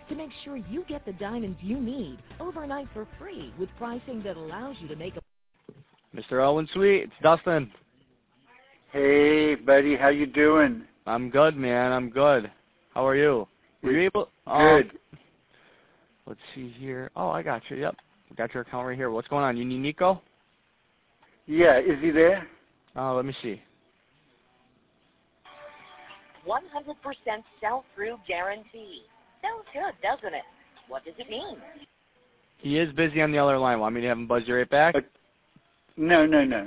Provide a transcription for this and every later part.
to make sure you get the diamonds you need overnight for free with pricing that allows you to make a... Mr. Owen Sweet, it's Dustin. Hey, buddy, how you doing? I'm good, man. I'm good. How are you? Were you able? Good. Let's see here. Oh, I got you. Yep, got your account right here. What's going on? You need Nico? Yeah, is he there? Let me see. 100% sell-through guarantee. Sounds good, doesn't it? What does it mean? He is busy on the other line. Want me to have him buzz you right back? No.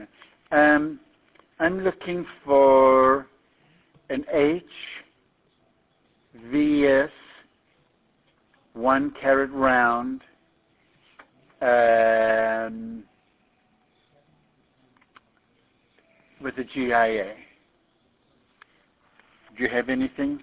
I'm looking for an HVS 1 carat round with a GIA. Do you have anything?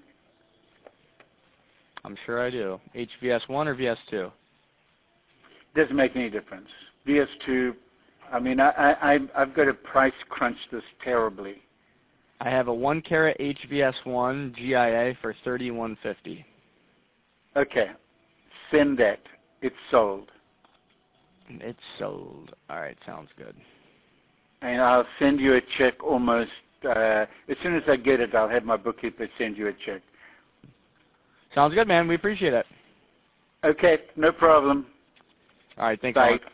I'm sure I do. HVS1 or VS2? Doesn't make any difference. VS2, I mean, I've got to price crunch this terribly. I have a 1 carat HVS1 GIA for $31.50. Okay. Send that. It's sold. It's sold. All right, sounds good. And I'll send you a check almost, as soon as I get it, I'll have my bookkeeper send you a check. Sounds good, man. We appreciate it. Okay, no problem. All right, thanks, Bye. Alan.